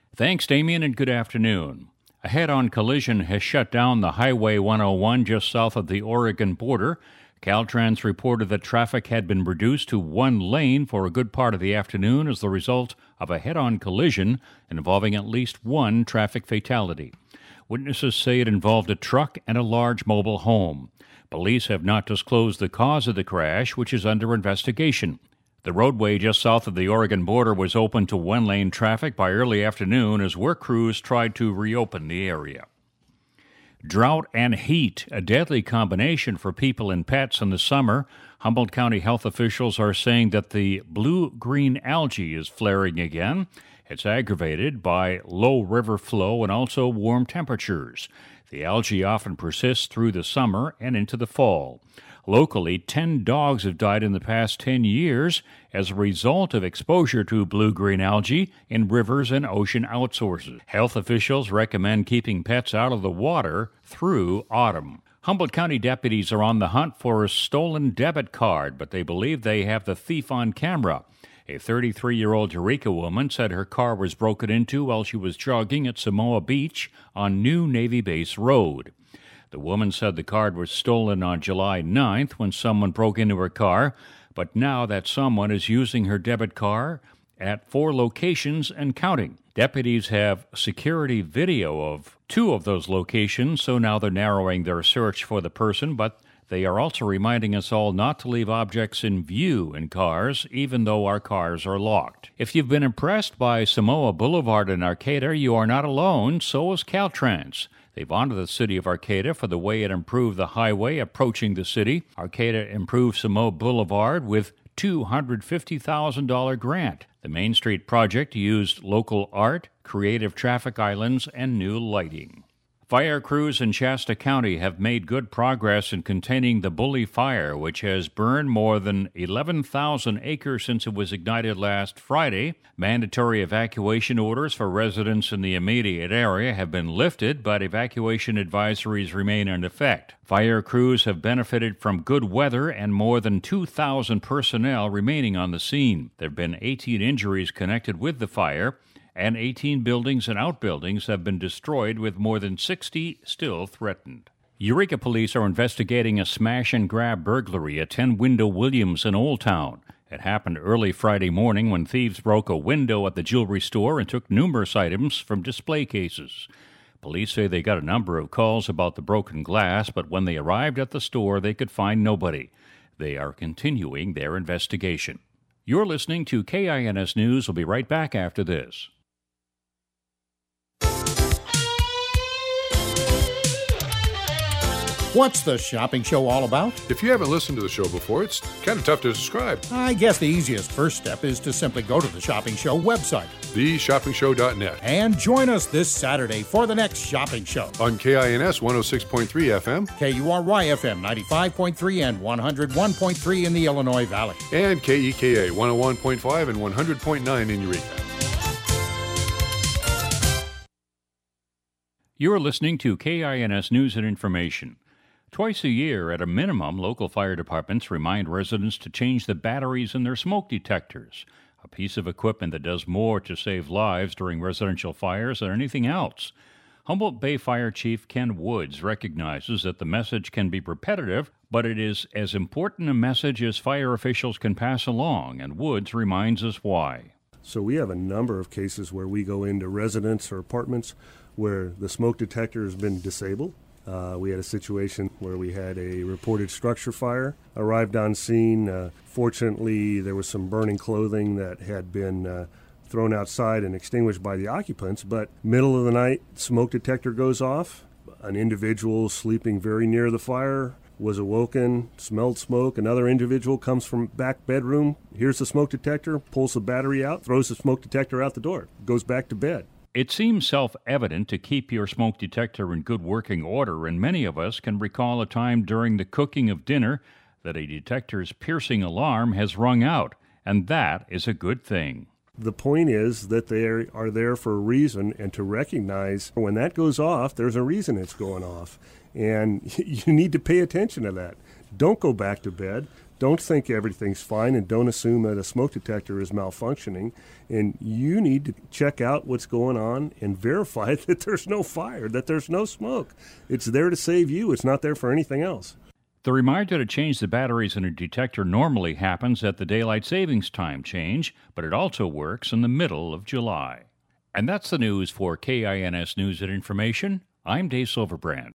Thanks, Damien, and good afternoon. A head-on collision has shut down the Highway 101 just south of the Oregon border. Caltrans reported that traffic had been reduced to one lane for a good part of the afternoon as the result of a head-on collision involving at least one traffic fatality. Witnesses say it involved a truck and a large mobile home. Police have not disclosed the cause of the crash, which is under investigation. The roadway just south of the Oregon border was open to one-lane traffic by early afternoon as work crews tried to reopen the area. Drought and heat, a deadly combination for people and pets in the summer. Humboldt County health officials are saying that the blue-green algae is flaring again. It's aggravated by low river flow and also warm temperatures. The algae often persists through the summer and into the fall. Locally, 10 dogs have died in the past 10 years as a result of exposure to blue-green algae in rivers and ocean outsources. Health officials recommend keeping pets out of the water through autumn. Humboldt County deputies are on the hunt for a stolen debit card, but they believe they have the thief on camera. A 33-year-old Eureka woman said her car was broken into while she was jogging at Samoa Beach on New Navy Base Road. The woman said the card was stolen on July 9th when someone broke into her car, but now that someone is using her debit card at 4 locations and counting. Deputies have security video of 2 of those locations, so now they're narrowing their search for the person, but they are also reminding us all not to leave objects in view in cars, even though our cars are locked. If you've been impressed by Samoa Boulevard in Arcata, you are not alone, so is Caltrans. They've honored the city of Arcata for the way it improved the highway approaching the city. Arcata improved Samoa Boulevard with $250,000 grant. The Main Street project used local art, creative traffic islands, and new lighting. Fire crews in Shasta County have made good progress in containing the Bully Fire, which has burned more than 11,000 acres since it was ignited last Friday. Mandatory evacuation orders for residents in the immediate area have been lifted, but evacuation advisories remain in effect. Fire crews have benefited from good weather and more than 2,000 personnel remaining on the scene. There have been 18 injuries connected with the fire, and 18 buildings and outbuildings have been destroyed, with more than 60 still threatened. Eureka police are investigating a smash-and-grab burglary at 10 Window Williams in Old Town. It happened early Friday morning when thieves broke a window at the jewelry store and took numerous items from display cases. Police say they got a number of calls about the broken glass, but when they arrived at the store, they could find nobody. They are continuing their investigation. You're listening to KINS News. We'll be right back after this. What's the shopping show all about? If you haven't listened to the show before, it's kind of tough to describe. I guess the easiest first step is to simply go to the Shopping Show website, theshoppingshow.net, and join us this Saturday for the next shopping show. On KINS 106.3 FM, KURY-FM 95.3 and 101.3 in the Illinois Valley, and KEKA 101.5 and 100.9 in Eureka. You're listening to KINS News and Information. Twice a year, at a minimum, local fire departments remind residents to change the batteries in their smoke detectors, a piece of equipment that does more to save lives during residential fires than anything else. Humboldt Bay Fire Chief Ken Woods recognizes that the message can be repetitive, but it is as important a message as fire officials can pass along, and Woods reminds us why. So we have a number of cases where we go into residents or apartments where the smoke detector has been disabled. We had a situation where we had a reported structure fire, arrived on scene. Fortunately, there was some burning clothing that had been thrown outside and extinguished by the occupants, but middle of the night, smoke detector goes off. An individual sleeping very near the fire was awoken, smelled smoke. Another individual comes from back bedroom, hears the smoke detector, pulls the battery out, throws the smoke detector out the door, goes back to bed. It seems self-evident to keep your smoke detector in good working order, and many of us can recall a time during the cooking of dinner that a detector's piercing alarm has rung out, and that is a good thing. The point is that they are there for a reason, and to recognize when that goes off, there's a reason it's going off, and you need to pay attention to that. Don't go back to bed. Don't think everything's fine, and don't assume that a smoke detector is malfunctioning. And you need to check out what's going on and verify that there's no fire, that there's no smoke. It's there to save you. It's not there for anything else. The reminder to change the batteries in a detector normally happens at the daylight savings time change, but it also works in the middle of July. And that's the news for KINS News and Information. I'm Dave Silverbrand.